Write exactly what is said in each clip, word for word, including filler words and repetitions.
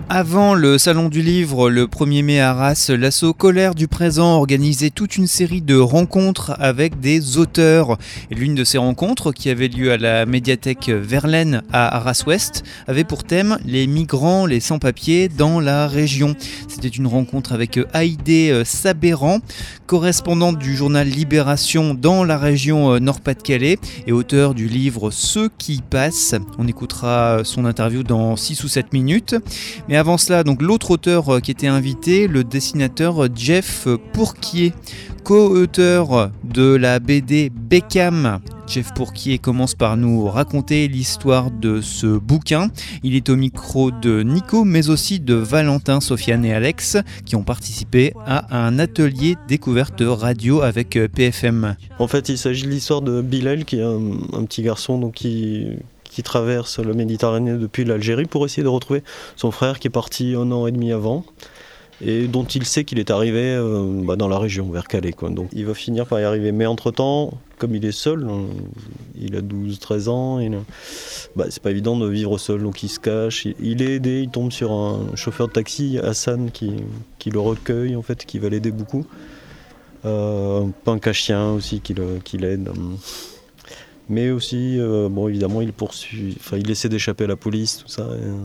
Avant le Salon du Livre, le premier mai à Arras, l'asso Colère du Présent organisait toute une série de rencontres avec des auteurs. Et l'une de ces rencontres, qui avait lieu à la médiathèque Verlaine à Arras-Ouest, avait pour thème les migrants, les sans-papiers dans la région. C'était une rencontre avec Haïdé Sabéran, correspondante du journal Libération dans la région Nord-Pas-de-Calais et auteur du livre Ceux qui passent. On écoutera son interview dans six ou sept minutes. Mais avant cela, donc l'autre auteur qui était invité, le dessinateur Jeff Pourquier, co-auteur de la B D Beckham. Jeff Pourquier commence par nous raconter l'histoire de ce bouquin. Il est au micro de Nico, mais aussi de Valentin, Sofiane et Alex, qui ont participé à un atelier découverte radio avec P F M. En fait, il s'agit de l'histoire de Bilal, qui est un, un petit garçon donc, qui... qui traverse le Méditerranée depuis l'Algérie pour essayer de retrouver son frère qui est parti un an et demi avant et dont il sait qu'il est arrivé euh, bah, dans la région, vers Calais, quoi. Donc il va finir par y arriver. Mais entre-temps, comme il est seul, il a douze treize ans, il, bah, c'est pas évident de vivre seul, donc il se cache. Il, il est aidé, il tombe sur un chauffeur de taxi, Hassan, qui, qui le recueille, en fait, qui va l'aider beaucoup. Euh, un punk à chien aussi qui, le, qui l'aide. Mais aussi, euh, bon, évidemment, il poursuit, enfin, il essaie d'échapper à la police, tout ça. Et, euh,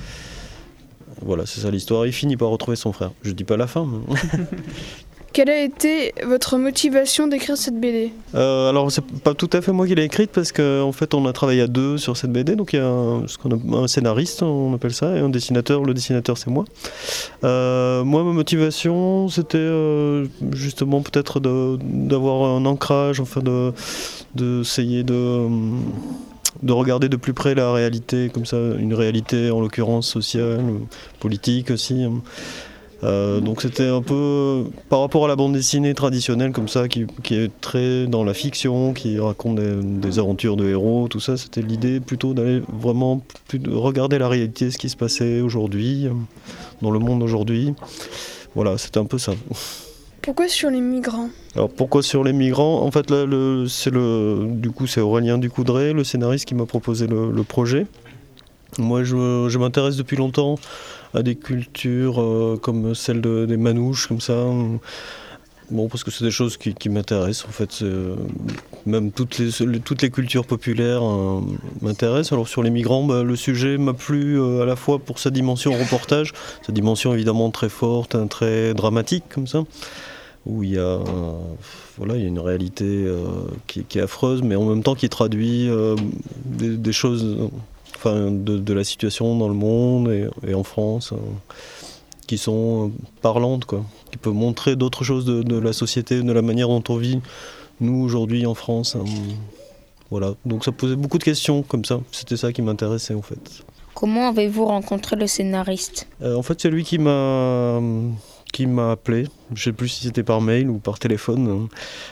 voilà, c'est ça l'histoire. Il finit par retrouver son frère. Je dis pas la fin. Mais... Quelle a été votre motivation d'écrire cette B D ? euh, Alors, c'est pas tout à fait moi qui l'ai écrite parce qu'en en fait, on a travaillé à deux sur cette B D. Donc, il y a un, ce qu'on a, un scénariste, on appelle ça, et un dessinateur. Le dessinateur, c'est moi. Euh, moi, ma motivation, c'était euh, justement peut-être de, d'avoir un ancrage, enfin, de, d'essayer de, de regarder de plus près la réalité, comme ça, une réalité en l'occurrence sociale, politique aussi. Euh, donc c'était un peu par rapport à la bande dessinée traditionnelle comme ça qui, qui est très dans la fiction, qui raconte des, des aventures de héros, tout ça, c'était l'idée plutôt d'aller vraiment plus de regarder la réalité, ce qui se passait aujourd'hui, dans le monde aujourd'hui. Voilà, c'était un peu ça. Pourquoi sur les migrants ? Alors pourquoi sur les migrants ? En fait là, le, c'est le, du coup c'est Aurélien Ducoudray, le scénariste, qui m'a proposé le, le projet. Moi je, je m'intéresse depuis longtemps à des cultures euh, comme celle de, des Manouches, comme ça. Bon, parce que c'est des choses qui, qui m'intéressent, en fait. Euh, même toutes les, toutes les cultures populaires euh, m'intéressent. Alors sur les migrants, bah, le sujet m'a plu euh, à la fois pour sa dimension reportage, sa dimension évidemment très forte, hein, très dramatique, comme ça, où il y a, euh, voilà, il y a une réalité euh, qui, qui est affreuse, mais en même temps qui traduit euh, des, des choses... Enfin, de, de la situation dans le monde et, et en France, euh, qui sont euh, parlantes, quoi, qui peuvent montrer d'autres choses de, de la société, de la manière dont on vit, nous, aujourd'hui, en France. Euh, voilà, donc ça posait beaucoup de questions, comme ça. C'était ça qui m'intéressait, en fait. Comment avez-vous rencontré le scénariste ? euh, En fait, c'est lui qui m'a... qui m'a appelé, je ne sais plus si c'était par mail ou par téléphone,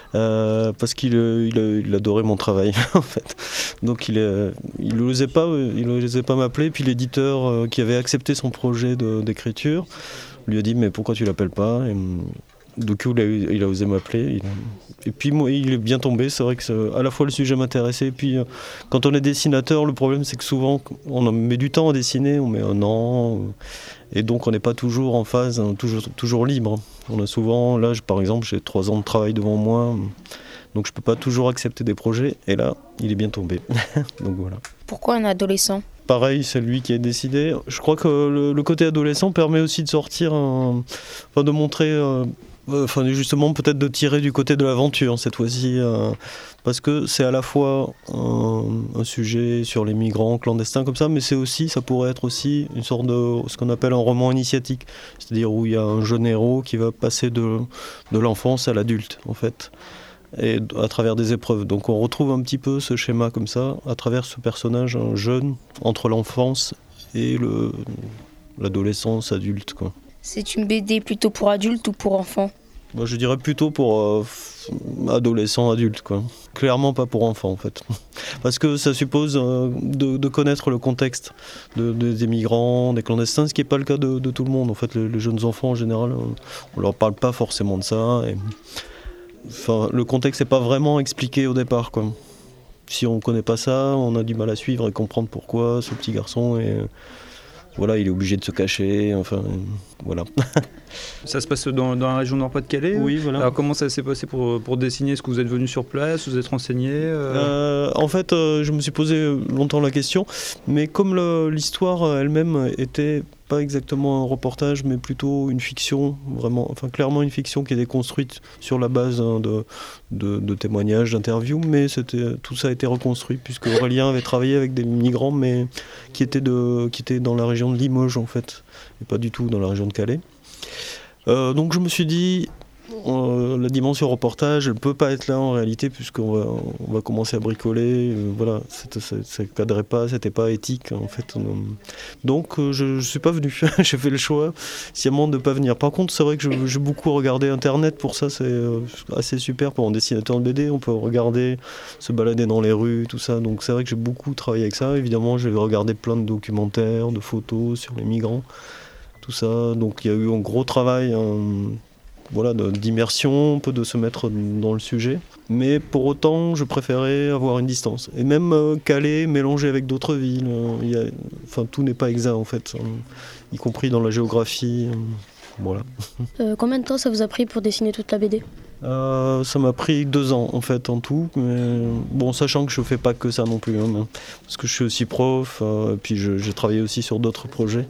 euh, parce qu'il il, il adorait mon travail en fait. Donc il n'osait pas, il osait pas m'appeler. Puis l'éditeur euh, qui avait accepté son projet de, d'écriture lui a dit mais pourquoi tu l'appelles pas ? Et, du coup il a, il a osé m'appeler. Il a... Et puis moi il est bien tombé. C'est vrai que c'est, à la fois le sujet m'intéressait. Et puis euh, quand on est dessinateur, le problème c'est que souvent on met du temps à dessiner, on met un an. Et donc on n'est pas toujours en phase, hein, toujours, toujours libre. On a souvent, là par exemple, j'ai trois ans de travail devant moi, donc je ne peux pas toujours accepter des projets. Et là, il est bien tombé. Donc voilà. Pourquoi un adolescent ? Pareil, c'est lui qui a décidé. Je crois que le, le côté adolescent permet aussi de sortir, un, enfin de montrer... Euh, Enfin, justement, peut-être de tirer du côté de l'aventure cette fois-ci, euh, parce que c'est à la fois un, un sujet sur les migrants clandestins comme ça, mais c'est aussi, ça pourrait être aussi une sorte de ce qu'on appelle un roman initiatique, c'est-à-dire où il y a un jeune héros qui va passer de, de l'enfance à l'adulte, en fait, et à travers des épreuves. Donc on retrouve un petit peu ce schéma comme ça, à travers ce personnage, un jeune, entre l'enfance et le, l'adolescence adulte, quoi. C'est une B D plutôt pour adultes ou pour enfants ? Moi, je dirais plutôt pour euh, adolescents, adultes, quoi. Clairement pas pour enfants, en fait. Parce que ça suppose euh, de, de connaître le contexte de, de, des migrants, des clandestins, ce qui n'est pas le cas de, de tout le monde. En fait, les, les jeunes enfants, en général, on ne leur parle pas forcément de ça. Et, enfin, le contexte n'est pas vraiment expliqué au départ, quoi. Si on ne connaît pas ça, on a du mal à suivre et comprendre pourquoi ce petit garçon est... voilà, il est obligé de se cacher, enfin, voilà. Ça se passe dans, dans la région Nord-Pas-de-Calais? Oui, voilà. Alors comment ça s'est passé pour, pour dessiner? Est-ce que vous êtes venu sur place? Vous êtes renseigné? euh... Euh, En fait, euh, je me suis posé longtemps la question, mais comme le, l'histoire elle-même était pas exactement un reportage, mais plutôt une fiction, vraiment, enfin clairement une fiction qui était construite sur la base hein, de, de, de témoignages, d'interviews, mais c'était, tout ça a été reconstruit, puisque Aurélien avait travaillé avec des migrants, mais qui étaient, de, qui étaient dans la région de Limoges en fait, et pas du tout dans la région de Calais. Euh, donc je me suis dit, euh, la dimension reportage, elle ne peut pas être là en réalité, puisqu'on va, on va commencer à bricoler. Euh, voilà, ça ne cadrait pas, c'était pas éthique en fait. Donc euh, je ne suis pas venu. J'ai fait le choix sciemment de ne pas venir. Par contre, c'est vrai que je, j'ai beaucoup regardé Internet pour ça, c'est euh, assez super pour un dessinateur de B D. On peut regarder, se balader dans les rues, tout ça. Donc c'est vrai que j'ai beaucoup travaillé avec ça. Évidemment, j'ai regardé plein de documentaires, de photos sur les migrants. Tout ça, donc il y a eu un gros travail hein, voilà, de, d'immersion, un peu de se mettre dans le sujet. Mais pour autant, je préférais avoir une distance. Et même euh, Calais, mélangé avec d'autres villes, euh, y a, enfin, tout n'est pas exact en fait, hein, y compris dans la géographie. Euh, voilà. Euh, combien de temps ça vous a pris pour dessiner toute la B D? Euh, ça m'a pris deux ans en fait en tout, mais bon, sachant que je fais pas que ça non plus, hein, parce que je suis aussi prof, euh, et puis je, j'ai travaillé aussi sur d'autres projets.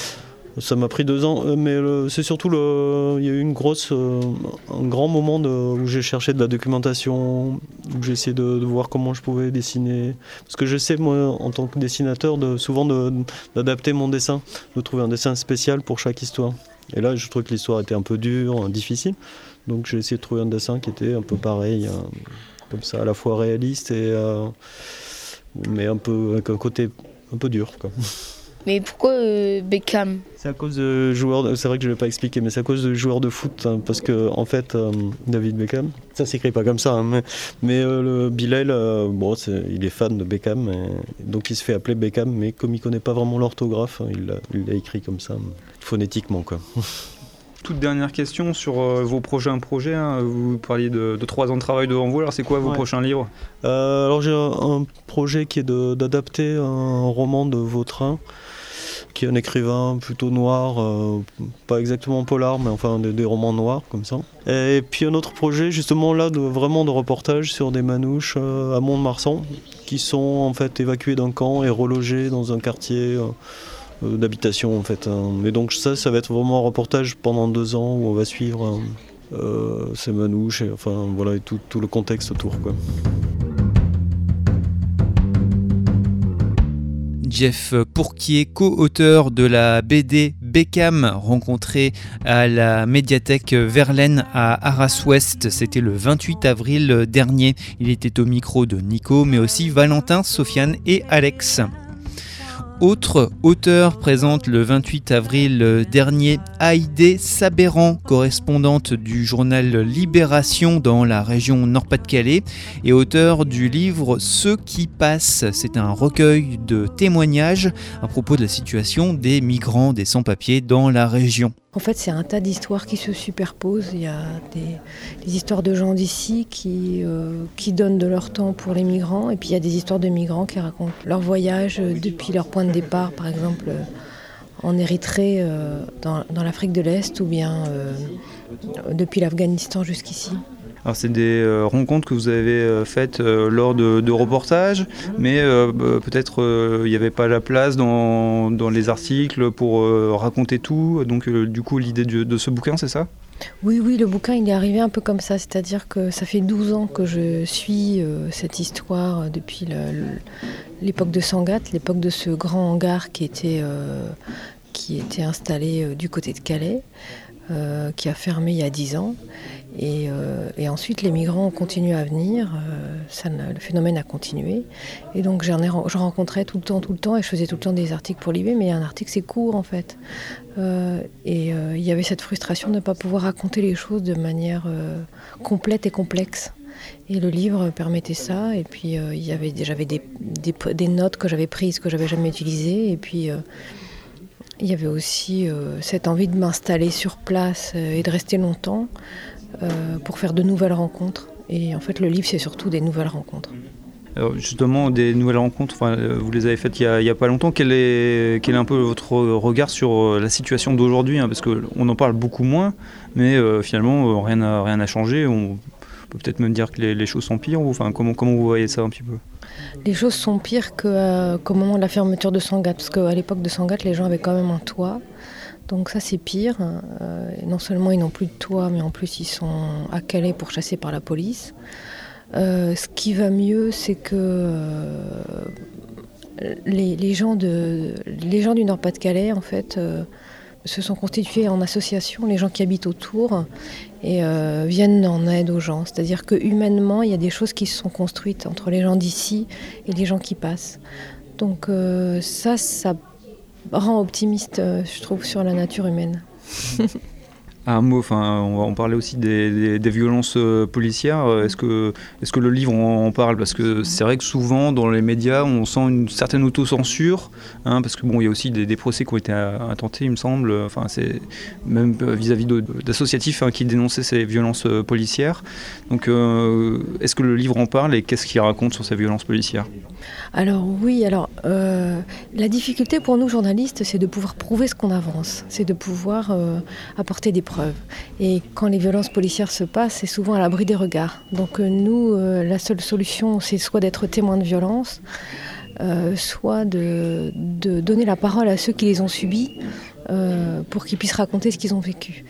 Ça m'a pris deux ans, mais le, c'est surtout le, il y a eu une grosse, euh, un grand moment de, où j'ai cherché de la documentation, où j'ai essayé de, de voir comment je pouvais dessiner. Parce que j'essaie, moi, en tant que dessinateur, de, souvent de, d'adapter mon dessin, de trouver un dessin spécial pour chaque histoire. Et là, je trouvais que l'histoire était un peu dure, difficile. Donc j'ai essayé de trouver un dessin qui était un peu pareil, euh, comme ça, à la fois réaliste, et, euh, mais un peu, avec un côté un peu dur, quoi. Mais pourquoi euh, Beckham? C'est à cause de joueurs, de, c'est vrai que je ne l'ai pas expliqué, mais c'est à cause de joueurs de foot, hein, parce que en fait, euh, David Beckham, ça s'écrit pas comme ça, hein, mais, mais euh, le Bilal, euh, bon, c'est, il est fan de Beckham, et, donc il se fait appeler Beckham, mais comme il connaît pas vraiment l'orthographe, hein, il, l'a, il l'a écrit comme ça, phonétiquement, quoi. Toute dernière question sur euh, vos prochains projets. Hein. Vous parliez de, de trois ans de travail devant vous. Alors, c'est quoi vos ouais. prochains livres? euh, Alors, j'ai un, un projet qui est de, d'adapter un roman de Vautrin, qui est un écrivain plutôt noir, euh, pas exactement polar, mais enfin des, des romans noirs comme ça. Et puis un autre projet, justement là, de, vraiment de reportage sur des manouches euh, à Mont-de-Marsan, qui sont en fait évacués d'un camp et relogés dans un quartier euh, d'habitation en fait. Mais donc ça, ça va être vraiment un reportage pendant deux ans où on va suivre euh, ces manouches et enfin voilà et tout, tout le contexte autour, quoi. Jeff Pourquier, co-auteur de la B D Beckham, rencontré à la médiathèque Verlaine à Arras-Ouest. C'était le vingt-huit avril dernier. Il était au micro de Nico, mais aussi Valentin, Sofiane et Alex. Autre auteur présente le vingt-huit avril dernier, Haïdé Sabéran, correspondante du journal Libération dans la région Nord-Pas-de-Calais et auteur du livre Ceux qui passent. C'est un recueil de témoignages à propos de la situation des migrants, des sans-papiers dans la région. En fait, c'est un tas d'histoires qui se superposent. Il y a des, des histoires de gens d'ici qui, euh, qui donnent de leur temps pour les migrants. Et puis il y a des histoires de migrants qui racontent leur voyage depuis leur point de départ, par exemple euh, en Érythrée, euh, dans, dans l'Afrique de l'Est, ou bien euh, depuis l'Afghanistan jusqu'ici. Alors c'est des euh, rencontres que vous avez euh, faites euh, lors de, de reportages, mais euh, peut-être il euh, n'y avait pas la place dans, dans les articles pour euh, raconter tout. Donc euh, du coup l'idée de, de ce bouquin, c'est ça ? Oui, oui, le bouquin il est arrivé un peu comme ça, c'est-à-dire que ça fait douze ans que je suis euh, cette histoire depuis le, le, l'époque de Sangatte, l'époque de ce grand hangar qui était, euh, qui était installé euh, du côté de Calais, euh, qui a fermé il y a dix ans. Et, euh, et ensuite, les migrants ont continué à venir, euh, ça, le phénomène a continué. Et donc, j'en ai, je rencontrais tout le temps, tout le temps, et je faisais tout le temps des articles pour l'I B, mais un article, c'est court, en fait. Euh, et euh, il y avait cette frustration de ne pas pouvoir raconter les choses de manière euh, complète et complexe. Et le livre permettait ça, et puis euh, il y avait, j'avais des, des, des notes que j'avais prises, que j'avais jamais utilisées, et puis... Euh, il y avait aussi euh, cette envie de m'installer sur place euh, et de rester longtemps euh, pour faire de nouvelles rencontres. Et en fait, le livre, c'est surtout des nouvelles rencontres. Alors justement, des nouvelles rencontres, enfin, vous les avez faites il n'y a, a pas longtemps. Quel est, quel est un peu votre regard sur la situation d'aujourd'hui, hein, parce qu'on en parle beaucoup moins, mais euh, finalement, rien n'a rien n'a changé. On peut peut-être même dire que les, les choses sont pires. Ou, enfin, comment, comment vous voyez ça un petit peu ? Les choses sont pires que, euh, qu'au moment de la fermeture de Sangatte, parce qu'à l'époque de Sangatte, les gens avaient quand même un toit. Donc ça, c'est pire. Euh, non seulement ils n'ont plus de toit, mais en plus, ils sont à Calais pourchassés par la police. Euh, ce qui va mieux, c'est que euh, les, les, gens de, les gens du Nord-Pas-de-Calais, en fait, euh, se sont constitués en association, les gens qui habitent autour, et euh, viennent en aide aux gens. C'est-à-dire que humainement, il y a des choses qui se sont construites entre les gens d'ici et les gens qui passent. Donc euh, ça, ça rend optimiste, euh, je trouve, sur la nature humaine. Un mot, enfin, on va en parler aussi des, des, des violences euh, policières. Est-ce que, est-ce que le livre en, en parle ? Parce que c'est vrai que souvent, dans les médias, on sent une certaine autocensure, hein, parce que bon, il y a aussi des, des procès qui ont été intentés, il me semble. Enfin, c'est même vis-à-vis de, d'associatifs hein, qui dénonçaient ces violences euh, policières. Donc, euh, est-ce que le livre en parle et qu'est-ce qu'il raconte sur ces violences policières ? Alors oui, alors euh, la difficulté pour nous journalistes, c'est de pouvoir prouver ce qu'on avance, c'est de pouvoir euh, apporter des preuves. Et quand les violences policières se passent, c'est souvent à l'abri des regards. Donc euh, nous, euh, la seule solution, c'est soit d'être témoin de violence, euh, soit de, de donner la parole à ceux qui les ont subies euh, pour qu'ils puissent raconter ce qu'ils ont vécu.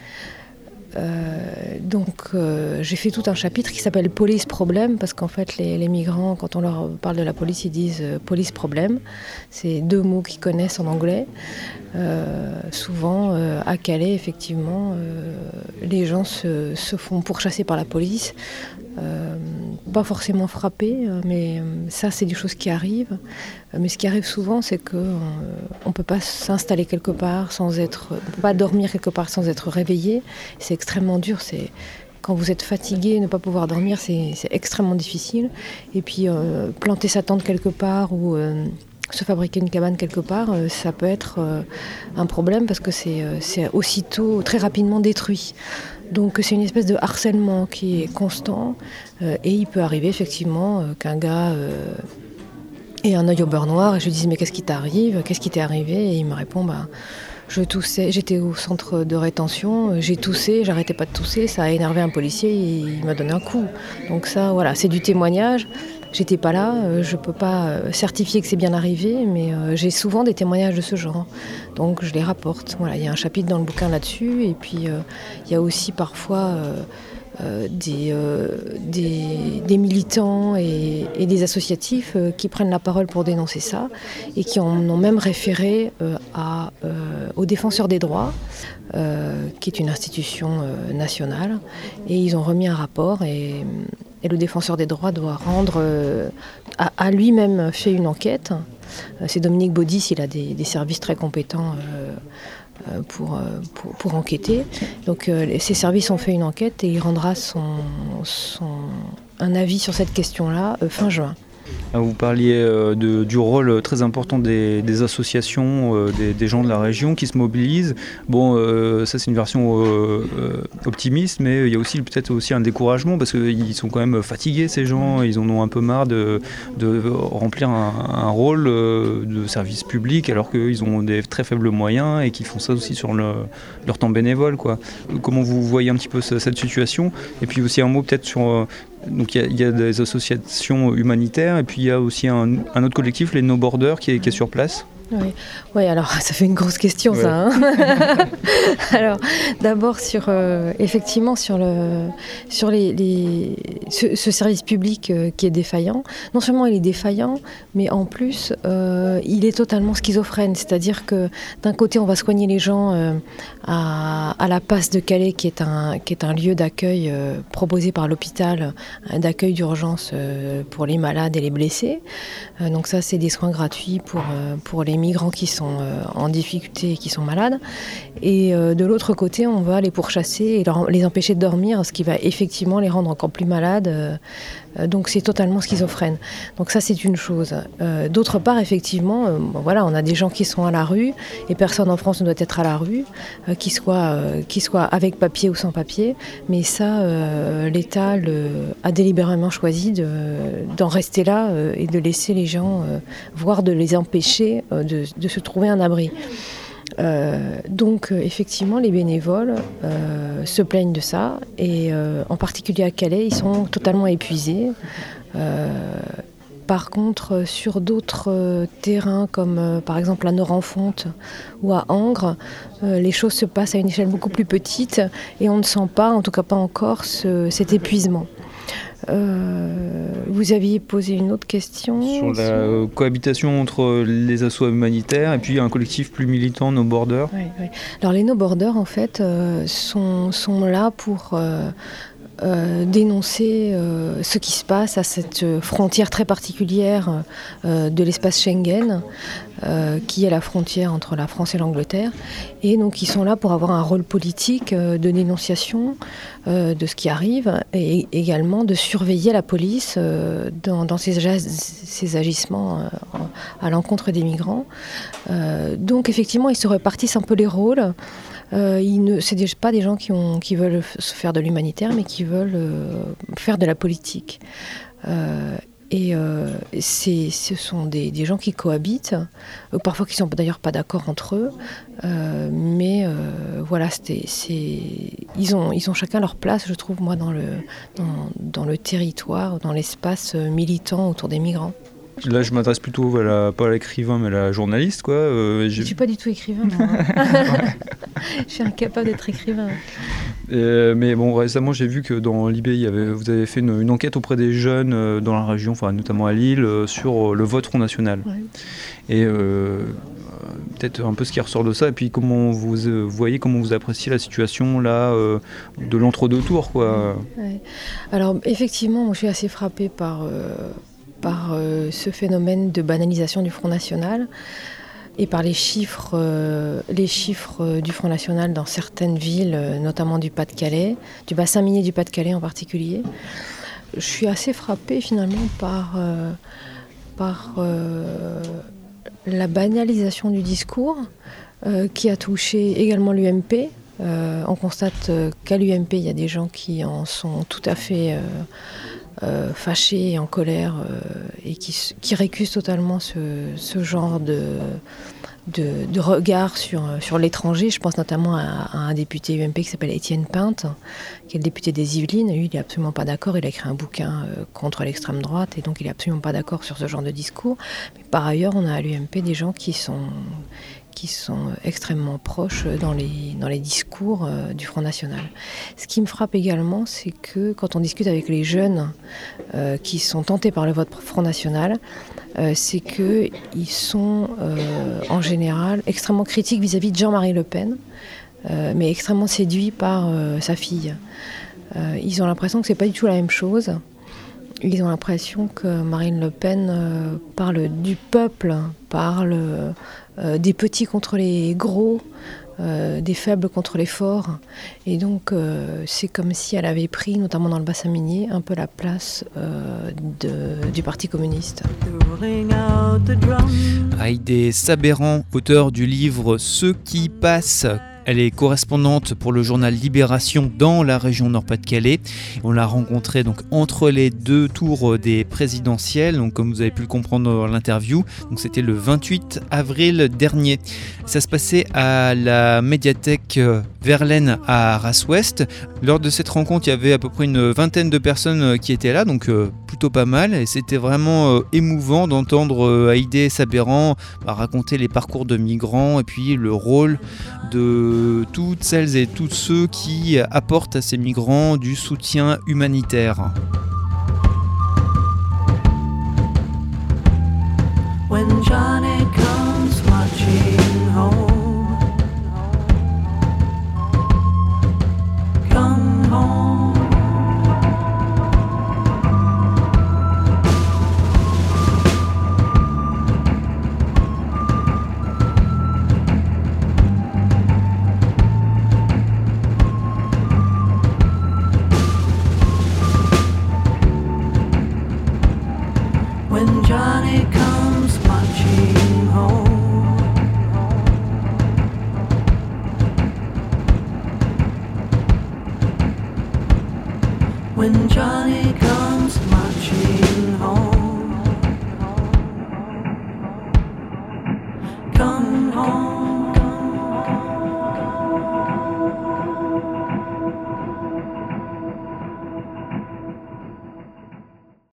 Euh, donc euh, j'ai fait tout un chapitre qui s'appelle Police Problème, parce qu'en fait les, les migrants, quand on leur parle de la police, ils disent euh, Police Problème. C'est deux mots qu'ils connaissent en anglais. Euh, souvent euh, à Calais, effectivement, euh, les gens se, se font pourchasser par la police. Euh, pas forcément frappés, mais ça c'est des choses qui arrivent. Mais ce qui arrive souvent, c'est qu'on ne peut pas s'installer quelque part sans être, on ne peut pas dormir quelque part sans être réveillé. C'est extrêmement dur. C'est, quand vous êtes fatigué, ne pas pouvoir dormir, c'est, c'est extrêmement difficile. Et puis euh, planter sa tente quelque part ou euh, se fabriquer une cabane quelque part, euh, ça peut être euh, un problème parce que c'est, euh, c'est aussitôt très rapidement détruit. Donc c'est une espèce de harcèlement qui est constant euh, et il peut arriver effectivement euh, qu'un gars euh, ait un œil au beurre noir et je lui dise mais qu'est-ce qui t'arrive, qu'est-ce qui t'est arrivé, et il me répond bah je toussais, j'étais au centre de rétention, j'ai toussé, j'arrêtais pas de tousser, ça a énervé un policier et il m'a donné un coup. Donc ça voilà, c'est du témoignage. J'étais pas là, je peux pas certifier que c'est bien arrivé, mais j'ai souvent des témoignages de ce genre. Donc je les rapporte. Voilà, il y a un chapitre dans le bouquin là-dessus, et puis euh, il y a aussi parfois euh, euh, des, euh, des, des militants et, et des associatifs euh, qui prennent la parole pour dénoncer ça, et qui en ont même référé euh, à, euh, au Défenseur des droits, euh, qui est une institution euh, nationale, et ils ont remis un rapport, et Et le Défenseur des droits doit rendre, euh, a, a lui-même fait une enquête. Euh, c'est Dominique Baudis, il a des, des services très compétents euh, euh, pour, euh, pour, pour enquêter. Donc euh, ces services ont fait une enquête et il rendra son, son, un avis sur cette question-là euh, fin juin. Vous parliez euh, de, du rôle très important des, des associations, euh, des, des gens de la région qui se mobilisent. Bon, euh, ça c'est une version euh, euh, optimiste, mais il y a aussi peut-être aussi un découragement parce qu'ils sont quand même fatigués ces gens, ils en ont un peu marre de, de remplir un, un rôle euh, de service public alors qu'ils ont des très faibles moyens et qu'ils font ça aussi sur le, leur temps bénévole, quoi. Comment vous voyez un petit peu cette situation ? Et puis aussi un mot peut-être sur... Euh, Donc il y, y a des associations humanitaires et puis il y a aussi un, un autre collectif, les No Borders, qui est, qui est sur place. Oui. oui, alors ça fait une grosse question, ouais. ça. Hein alors, d'abord sur euh, effectivement sur le sur les, les ce, ce service public euh, qui est défaillant. Non seulement il est défaillant, mais en plus euh, il est totalement schizophrène. C'est-à-dire que d'un côté on va soigner les gens euh, à, à la Passe de Calais, qui est un qui est un lieu d'accueil euh, proposé par l'hôpital, d'accueil d'urgence euh, pour les malades et les blessés. Euh, donc ça c'est des soins gratuits pour euh, pour les migrants qui sont euh, en difficulté et qui sont malades. Et euh, de l'autre côté, on va les pourchasser et leur, les empêcher de dormir, ce qui va effectivement les rendre encore plus malades. Euh, Euh, donc c'est totalement schizophrène. Donc ça c'est une chose. Euh, d'autre part, effectivement, euh, bon, voilà, on a des gens qui sont à la rue et personne en France ne doit être à la rue, euh, qu'ils soient, euh, qu'ils soient avec papier ou sans papier. Mais ça, euh, l'État le, a délibérément choisi de, d'en rester là euh, et de laisser les gens, euh, voire de les empêcher euh, de, de se trouver un abri. Euh, donc euh, effectivement les bénévoles euh, se plaignent de ça et euh, en particulier à Calais ils sont totalement épuisés. Euh, par contre sur d'autres euh, terrains comme euh, par exemple à Nord-en-Fonte ou à Angres, euh, les choses se passent à une échelle beaucoup plus petite et on ne sent pas, en tout cas pas encore, ce, cet épuisement. Euh, vous aviez posé une autre question sur la euh, cohabitation entre les assos humanitaires et puis un collectif plus militant, No Border. Oui, oui. Alors les No Border en fait euh, sont, sont là pour euh, euh, dénoncer euh, ce qui se passe à cette frontière très particulière euh, de l'espace Schengen, euh, qui est la frontière entre la France et l'Angleterre. Et donc ils sont là pour avoir un rôle politique euh, de dénonciation euh, de ce qui arrive et également de surveiller la police euh, dans, dans ses, ses agissements euh, à l'encontre des migrants. Euh, donc effectivement ils se répartissent un peu les rôles. Euh, ils ne, c'est pas des gens qui, ont, qui veulent se faire de l'humanitaire, mais qui veulent euh, faire de la politique. Euh, et euh, c'est, ce sont des, des gens qui cohabitent, euh, parfois qui ne sont d'ailleurs pas d'accord entre eux, euh, mais euh, voilà, c'était, c'est, ils, ont, ils ont chacun leur place, je trouve, moi, dans le, dans, dans le territoire, dans l'espace militant autour des migrants. Là, je m'adresse plutôt à la, pas à l'écrivain, mais à la journaliste, quoi. Euh, je ne suis pas du tout écrivain, moi. Je suis incapable d'être écrivain. Euh, mais bon, récemment, j'ai vu que dans l'I B, il y avait, vous avez fait une, une enquête auprès des jeunes euh, dans la région, enfin, notamment à Lille, euh, sur euh, le vote Front National. Ouais. Et euh, peut-être un peu ce qui ressort de ça, et puis comment vous euh, voyez, comment vous appréciez la situation là, euh, de l'entre-deux tours, quoi. Ouais. Alors, effectivement, moi, je suis assez frappée par... Euh, par euh, ce phénomène de banalisation du Front National et par les chiffres, euh, les chiffres du Front National dans certaines villes, euh, notamment du Pas-de-Calais, du bassin minier du Pas-de-Calais en particulier. Je suis assez frappée finalement par, euh, par euh, la banalisation du discours euh, qui a touché également l'U M P. Euh, on constate euh, qu'à l'U M P, il y a des gens qui en sont tout à fait... Euh, Euh, fâchés et en colère euh, et qui, qui récusent totalement ce, ce genre de, de, de regard sur, sur l'étranger. Je pense notamment à, à un député U M P qui s'appelle Étienne Pinte, qui est le député des Yvelines. Lui, il n'est absolument pas d'accord. Il a écrit un bouquin euh, contre l'extrême droite et donc il n'est absolument pas d'accord sur ce genre de discours. Mais par ailleurs, on a à l'U M P des gens qui sont... qui sont extrêmement proches dans les, dans les discours euh, du Front National. Ce qui me frappe également, c'est que quand on discute avec les jeunes euh, qui sont tentés par le vote Front National, euh, c'est qu'ils sont euh, en général extrêmement critiques vis-à-vis de Jean-Marie Le Pen, euh, mais extrêmement séduits par euh, sa fille. Euh, ils ont l'impression que c'est pas du tout la même chose. Ils ont l'impression que Marine Le Pen euh, parle du peuple, parle euh, des petits contre les gros, euh, des faibles contre les forts. Et donc, euh, c'est comme si elle avait pris, notamment dans le bassin minier, un peu la place euh, de, du Parti communiste. Haïdé Sabéran, auteur du livre « Ceux qui passent ». Elle est correspondante pour le journal Libération dans la région Nord-Pas-de-Calais. On l'a rencontrée donc entre les deux tours des présidentielles, donc comme vous avez pu le comprendre dans l'interview. Donc c'était le vingt-huit avril dernier. Ça se passait à la médiathèque Verlaine à Arras-Ouest. Lors de cette rencontre, il y avait à peu près une vingtaine de personnes qui étaient là, donc plutôt pas mal. Et c'était vraiment émouvant d'entendre Haïdé Sabéran raconter les parcours de migrants et puis le rôle de toutes celles et tous ceux qui apportent à ces migrants du soutien humanitaire. When Johnny comes marching home, come home. when Johnny comes marching home. Come home.